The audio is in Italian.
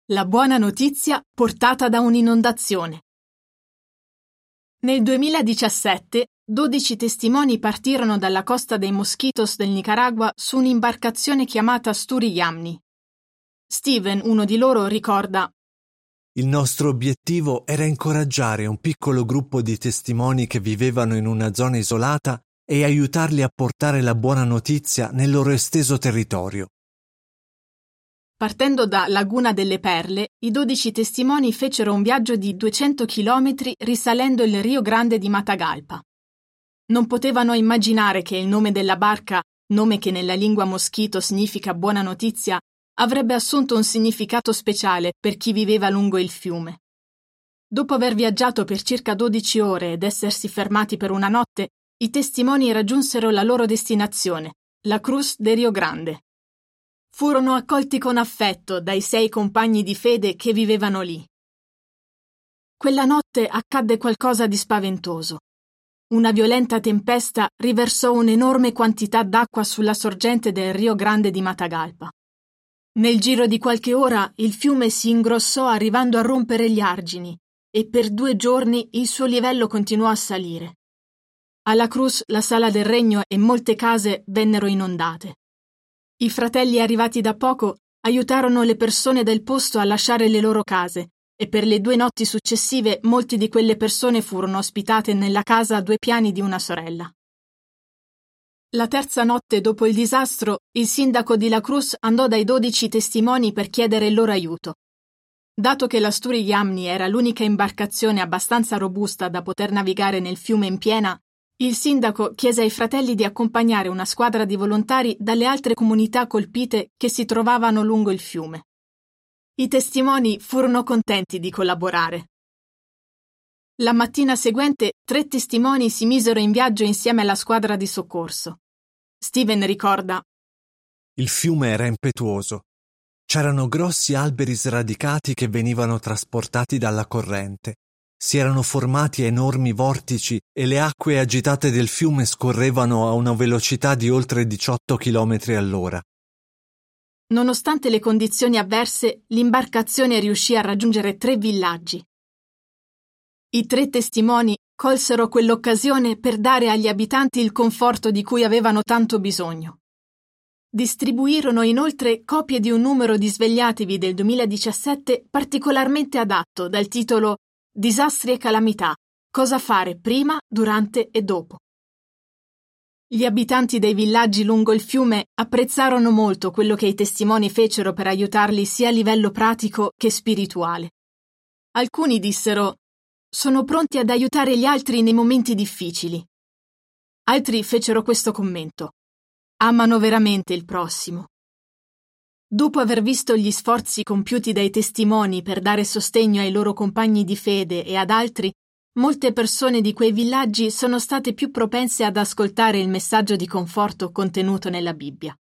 La buona notizia portata da un'inondazione. Nel 2017, 12 testimoni partirono dalla costa dei Mosquitos del Nicaragua su un'imbarcazione chiamata Sturi Yamni. Steven, uno di loro, ricorda: Il nostro obiettivo era incoraggiare un piccolo gruppo di testimoni che vivevano in una zona isolata e aiutarli a portare la buona notizia nel loro esteso territorio. Partendo da Laguna delle Perle, i 12 testimoni fecero un viaggio di 200 chilometri risalendo il Rio Grande di Matagalpa. Non potevano immaginare che il nome della barca, nome che nella lingua moschito significa buona notizia, avrebbe assunto un significato speciale per chi viveva lungo il fiume. Dopo aver viaggiato per circa 12 ore ed essersi fermati per una notte, i testimoni raggiunsero la loro destinazione, la Cruz de Rio Grande. Furono accolti con affetto dai 6 compagni di fede che vivevano lì. Quella notte accadde qualcosa di spaventoso. Una violenta tempesta riversò un'enorme quantità d'acqua sulla sorgente del Rio Grande di Matagalpa. Nel giro di qualche ora il fiume si ingrossò arrivando a rompere gli argini e per 2 giorni il suo livello continuò a salire. Alla Cruz la Sala del Regno e molte case vennero inondate. I fratelli arrivati da poco aiutarono le persone del posto a lasciare le loro case e per le 2 notti successive molti di quelle persone furono ospitate nella casa a 2 piani di una sorella. La terza notte dopo il disastro, il sindaco di La Cruz andò dai 12 testimoni per chiedere il loro aiuto. Dato che la Sturi Yamni era l'unica imbarcazione abbastanza robusta da poter navigare nel fiume in piena, il sindaco chiese ai fratelli di accompagnare una squadra di volontari dalle altre comunità colpite che si trovavano lungo il fiume. I testimoni furono contenti di collaborare. La mattina seguente 3 testimoni si misero in viaggio insieme alla squadra di soccorso. Steven ricorda: Il fiume era impetuoso. C'erano grossi alberi sradicati che venivano trasportati dalla corrente. Si erano formati enormi vortici e le acque agitate del fiume scorrevano a una velocità di oltre 18 km all'ora. Nonostante le condizioni avverse, l'imbarcazione riuscì a raggiungere 3 villaggi. I 3 testimoni colsero quell'occasione per dare agli abitanti il conforto di cui avevano tanto bisogno. Distribuirono inoltre copie di un numero di Svegliatevi del 2017 particolarmente adatto dal titolo Disastri e calamità. Cosa fare prima, durante e dopo. Gli abitanti dei villaggi lungo il fiume apprezzarono molto quello che i testimoni fecero per aiutarli sia a livello pratico che spirituale. Alcuni dissero: sono pronti ad aiutare gli altri nei momenti difficili. Altri fecero questo commento: amano veramente il prossimo. Dopo aver visto gli sforzi compiuti dai testimoni per dare sostegno ai loro compagni di fede e ad altri, molte persone di quei villaggi sono state più propense ad ascoltare il messaggio di conforto contenuto nella Bibbia.